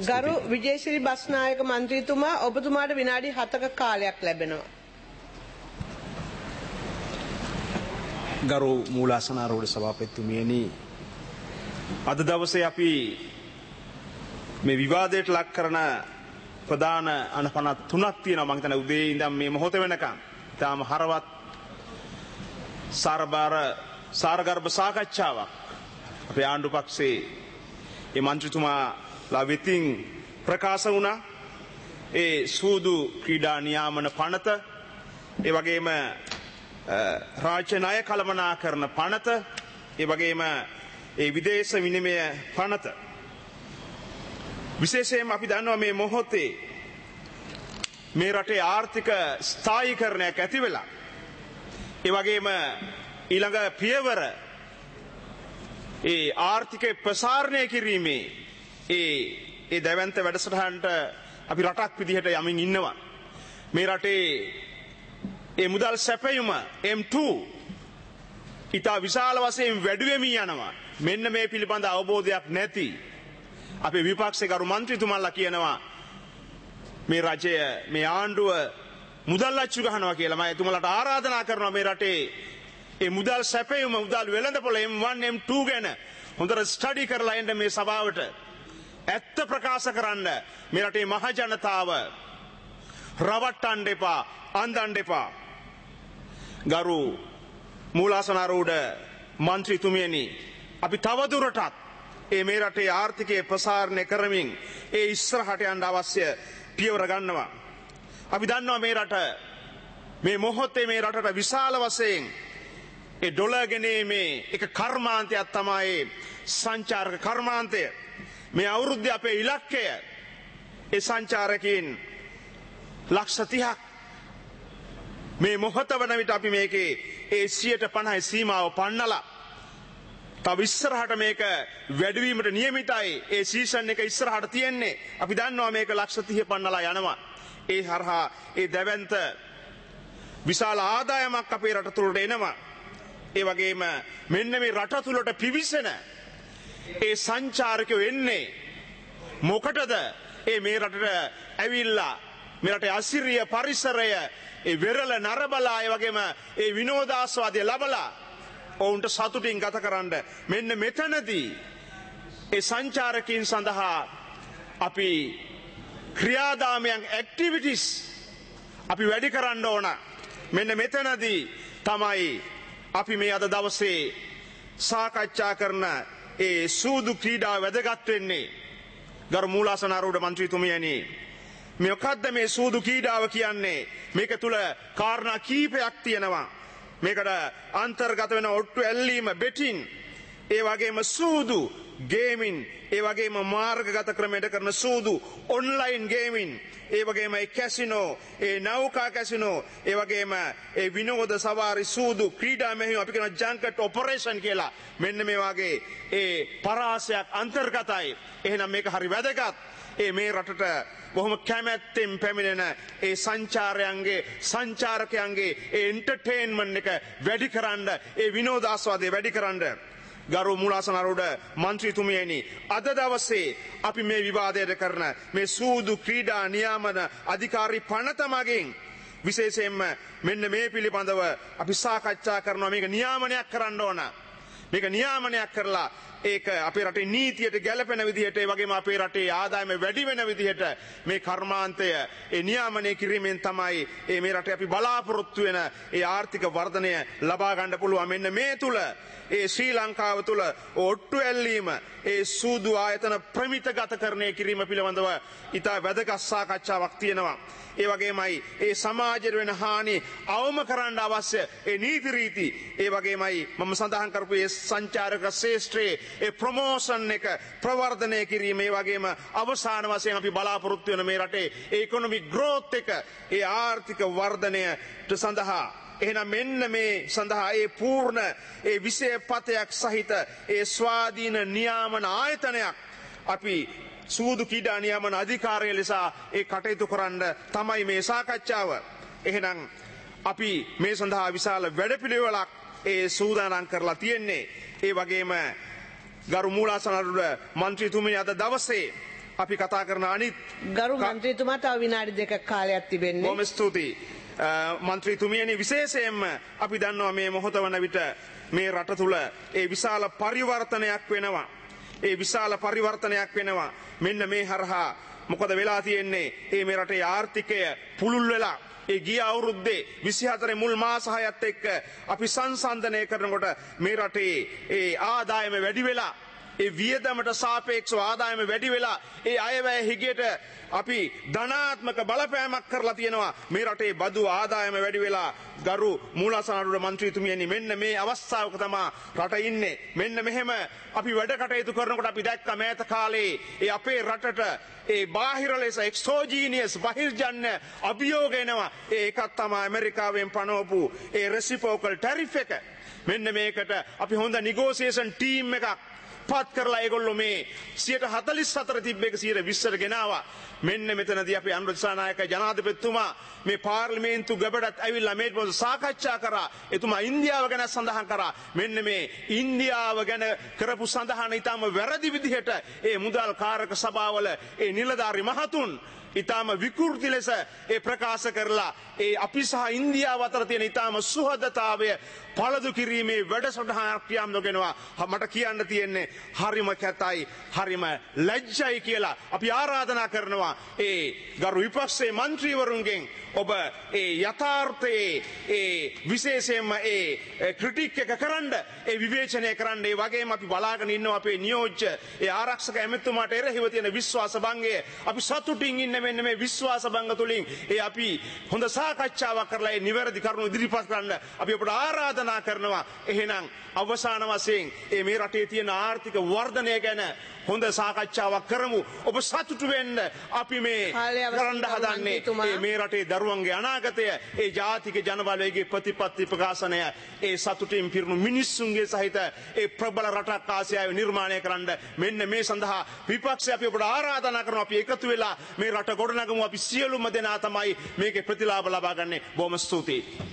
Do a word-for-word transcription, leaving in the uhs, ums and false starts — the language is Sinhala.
ගරු විජේශ්‍රී බස්නායක මන්ත්‍රීතුමා ඔබතුමාට විනාඩි හතක කාලයක් ලැබෙනවා. ගරු මූලාසනාරූඪ සභාපතිතුමියනි, අද දවසේ අපි මේ විවාදයට ලක් කරන ප්‍රධාන අනපන තුනක් තියෙනවා. මම හිතන්නේ උදේ ඉඳන් මේ මොහොත වෙනකම් තාම හරවත් සාරබාර සාරගර්භ සාකච්ඡාවක් අපේ ආණ්ඩු පක්ෂයේ මේ මන්ත්‍රීතුමාලා වෙතින් ප්‍රකාශ වුණා. ඒ සූදු ක්‍රීඩා නියාමන පනත, ඒ වගේම රාජ්‍ය ණය කළමනාකරන පනත, ඒ වගේම ඒ විදේශ විනිමය පනත. විශේෂයෙන්ම අපි දන්නවා මේ මොහොතේ මේ රටේ ආර්ථික ස්ථායීකරණයක් ඇති වෙලා, ඒ වගේම ඊළඟ පියවර ඒ ආර්ථික ප්‍රසාරණය කිරීමේ ඒ ඒ දැවැන්ත වැඩසටහනට අපි රටක් විදිහට යමින් ඉන්නවා. මේ රටේ ඒ මුදල් සැපයුම එම් ටූ ඉතා විශාල වශයෙන් වැඩි වෙමින් යනවා. මෙන්න මේ පිළිබඳ අවබෝධයක් නැති අපේ විපක්ෂේ ගරු මන්ත්‍රීතුමන්ලා කියනවා මේ රජය මේ ආණ්ඩුව මුදල් අච්චු ගහනවා කියලා. මම එතුමලට ආරාධනා කරනවා මේ රටේ ඒ මුදල් සැපයුම මුදල් වෙළඳපොළ එම් වන් එම් ටූ ගැන හොඳට ස්ටඩි කරලා එන්න මේ සභාවට ඇත්ත ප්‍රකාශ කරන්න. මේ රටේ මහ ජනතාව රවට්ටන්න එපා, අන්දන්න එපා. ගරු මූලාසනාරූඪ මන්ත්‍රීතුමියනි, අපි තවදුරටත් ඒ මේ රටේ ආර්ථිකය ප්‍රසාරණය කරමින් ඒ ඉස්සරහට යන්න අවශ්‍ය පියවර ගන්නවා. අපි දන්නවා මේ රට මේ මොහොතේ මේ රටට විශාල වශයෙන් ඒ ඩොලර් ගෙනීමේ එක කර්මාන්තයක් තමයි සංචාරක කර්මාන්තය. මේ අවුරුද්දේ අපේ ඉලක්කය ඒ සංචාරකයන් ලක්ෂ තිහක්. මේ මොහොත වන විට අපි මේකේ ඒ සියයට පනහයි සීමාව පන්නලා තව ඉස්සරහට මේක වැඩිවීමට නියමිතයි. ඒ සීසන් එක ඉස්සරහට තියෙන්නේ. අපි දන්නවා මේක ලක්ෂ තිහ පන්නලා යනවා. ඒ හරහා ඒ දැවැන්ත විශාල ආදායමක් අපේ රට තුළට එනවා. ඒ වගේම මෙන්න මේ රට තුළට පිවිසෙන ඒ සංචාරකයෝ එන්නේ මොකටද? ඒ මේ රටට ඇවිල්ලා මේ රටේ අසිරිය පරිසරය ඒ වෙරළ නරබලා, ඒ වගේම ඒ විනෝදාස්වාදය ලබලා ඔවුන්ට සතුටින් ගත කරන්න. මෙන්න මෙතනදී ඒ සංචාරකයන් සඳහා අපි ක්‍රියාදාමයන් ඇක්ටිවිටිස් අපි වැඩි කරන්න ඕන. මෙන්න මෙතනදී තමයි අපි මේ අද දවසේ සාකච්ඡා කරන ඒ සූදු ක්‍රීඩා වැදගත් වෙන්නේ. ගරු මූලාසනාරූඪ මන්ත්‍රීතුමියනි, මොකද්ද මේ සූදු ක්‍රීඩාව කියන්නේ? මේක තුල කාරණා කීපයක් තියෙනවා. මේකට අන්තර්ගත වෙන ඔට්ටු ඇල්ලීම, බෙටින්, ඒ වගේම සූදු ගේමින්, ඒ වගේම මාර්ගගත ක්‍රමයට කරන සූදු ඔන්ලයින් ගේමින්, ඒ වගේම ඒ කැසිනෝ, ඒ නෞකා කැසිනෝ, ඒ වගේම ඒ විනෝද සවාරි සූදු ක්‍රීඩා මෙහෙයුම් අපි කියන ජංකට් ඔපරේෂන් කියලා. මෙන්න මේ වගේ ඒ පරාසයක් අන්තර්ගතයි. එහෙනම් මේක හරි වැදගත්. ඒ මේ රටට බොහොම කැමැත්තෙන් පැමිණෙන ඒ සංචාරයන්ගේ සංචාරකයන්ගේ ඒ එන්ටර්ටේන්මන්ට් එක වැඩි කරන්න, ඒ විනෝදාස්වාදය වැඩි කරන්න. ගරු මූලාසනාරූඪ මන්ත්‍රීතුමියනි, අද දවසේ අපි මේ විවාදයට කරන මේ සූදු ක්‍රීඩා නියාමන අධිකාරී පනත මගින් විශේෂයෙන්ම මෙන්න මේ පිළිබඳව අපි සාකච්ඡා කරනවා. මේක නියාමනයක් කරන්න ඕන. මේක නියාමනයක් කරලා ඒක අපේ රටේ නීතියට ගැලපෙන විදිහට, ඒ වගේම අපේ රටේ ආදායම වැඩි වෙන විදිහට මේ කර්මාන්තය ඒ නියාමනය කිරීමෙන් තමයි ඒ මේ රටේ අපි බලාපොරොත්තු වෙන ඒ ආර්ථික වර්ධනය ලබා ගන්න පුළුවන්. මෙන්න මේ තුල ඒ ශ්‍රී ලංකාව තුල ඔට්ටු ඇල්ලීම, ඒ සූදු ආයතන ප්‍රමිතගතකරණය කිරීම පිළිබඳව ඉතා වැදගත් සාකච්ඡාවක් තියෙනවා. ඒ වගේමයි ඒ සමාජයට වෙන හානි අවම කරන්න අවශ්‍ය ඒ නීති රීති, ඒ වගේමයි මම සඳහන් කරපු ඒ සංචාරක ශ්‍රේෂ්ඨයේ ඒ ප්‍රොමෝෂන් එක ප්‍රවර්ධනය කිරීම, ඒ වගේම අවසාන වශයෙන් අපි බලාපොරොත්තු වෙන මේ රටේ ඒ ඉකොනොමික් ග්‍රෝත් එක, ඒ ආර්ථික වර්ධනයට සඳහා එහෙනම් මෙන්න මේ සඳහා ඒ පූර්ණ ඒ විෂය පතයක් සහිත ඒ ස්වාධීන නියාමන ආයතනයක් අපි සූදු ක්‍රීඩා නියාමන අධිකාරිය ලෙස ඒ කටයුතු කරන්න තමයි මේ සාකච්ඡාව. එහෙනම් අපි මේ සඳහා විශාල වැඩපිළිවෙලක් ඒ සූදානම් කරලා තියෙන්නේ. ඒ වගේම ගරු මූලාසනාරූඪ මන්ත්‍රීතුමිය අද දවසේ අපි කතා කරන අනිත් ගරු මන්ත්‍රීතුමා තව විනාඩි දෙකක් කාලයක් තිබෙන්නේ. බොහොම ස්තුතියි. මන්ත්‍රීතුමියනි විශේෂයෙන්ම අපි දන්නවා මේ මොහොත වන විට මේ රට තුල ඒ විශාල පරිවර්තනයක් වෙනවා. ඒ විශාල පරිවර්තනයක් වෙනවා. මෙන්න මේ හරහා මොකද වෙලා තියෙන්නේ? ඒ මේ රටේ ආර්ථිකය පුළුල් වෙලා ඒ ගිය අවුරුද්දේ විසිහතර මුල් මාස හයත් එක්ක අපි සංසන්දනය කරනකොට මේ රටේ ඒ ආදායම වැඩි වෙලා ඒ වියදමට සාපේක්ෂව ආදායම වැඩි වෙලා ඒ අයවැය හිගයට අපි ධනාත්මක බලපෑමක් කරලා තියෙනවා. මේ රටේ බදු ආදායම වැඩි වෙලා ගරු මූලසනාරුඩ මන්ත්‍රීතුමියනි මෙන්න මේ අවස්ථාවක තමයි රට ඉන්නේ. මෙන්න මෙහෙම අපි වැඩ කටයුතු කරනකොට අපි දැක්ක මෑත කාලේ ඒ අපේ රටට ඒ බාහිර ලෙස එක්සෝජීනියස් බහිර්ජන්‍ය අභියෝග එනවා. ඒ එකක් තමයි ඇමරිකාවෙන් පනවපු ඒ රෙසිපෝකල් ටැරිෆ් එක. මෙන්න මේකට අපි හොඳ නිගෝසියේෂන් ටීම් එකක් පත් කරලා ඒගොල්ලෝ මේ සියයට හතළිස් හතර තිබ්බ එක සියයට විස්සට ගෙනාවා. මෙන්න මෙතනදී අපි අනුර දිසානායක ජනාධිපතිතුමා මේ පාර්ලිමේන්තු ගැබඩත් ඇවිල්ලා මේ පොත සාකච්ඡා කරා. එතුමා ඉන්දියාව ගැන සඳහන් කරා. මෙන්න මේ ඉන්දියාව ගැන කරපු සඳහන ඊටම වැරදි විදිහට ඒ මුදල් කාරක සභාවල ඒ නිලධාරි මහතුන් ඊටම විකෘති ලෙස ඒ ප්‍රකාශ කරලා ඒ අපි සහ ඉන්දියාව අතර තියෙන ඊටම සුහදතාවය පළදු කිරීමේ වැඩසටහනක් කියම් නොගෙනවා. මට කියන්න තියෙන්නේ හරිම කැතයි හරිම ලැජ්ජයි කියලා අපි ආරාධනා කරනවා ඒ ගරු විපක්ෂයේ മന്ത്രിවරුන්ගෙන් ඔබ ඒ යථාර්ථයේ ඒ විශේෂයෙන්ම ඒ ක්‍රිටික් එක කරන්න ඒ විවේචනය කරන්න ඒ වගේම අපි බලාගෙන ඉන්නවා අපේ නියෝජ්‍ය ඒ ආරක්ෂක ඇමතුමාට එරෙහිව තියෙන විශ්වාස භංගය අපි සතුටින් ඉන්න මෙන්න මේ විශ්වාස භංග තුලින් ඒ අපි හොඳ සාකච්ඡාවක් කරලා ඒ නිවැරදි කරුණු ඉදිරිපත් කරන්න අපි අපට ආරාධනා කරනවා. එහෙනම් අවසාන වශයෙන් ඒ මේ රටේ තියෙන ආර්ථික වර්ධනය ගැන හොඳ සාකච්ඡාවක් කරමු. ඔබ සතුටු වෙන්න අපි මේ කරන්න හදන්නේ ඒ මේ රටේ දරුවන්ගේ අනාගතය ඒ ජාතික ජනබලවේගයේ ප්‍රතිපත්ති ප්‍රකාශනය ඒ සතුටින් පිරුණු මිනිස්සුන්ගේ සහිත ඒ ප්‍රබල රටක් ආසියාවේ නිර්මාණය කරන්න. මෙන්න මේ සඳහා විපක්ෂය අපි ඔබට ආරාධනා කරනවා අපි එකතු වෙලා මේ රට ගොඩනගමු. අපි සියලුම දෙනා තමයි මේකේ ප්‍රතිලාභ ලබා ගන්නේ. බොහොම ස්තුතියි.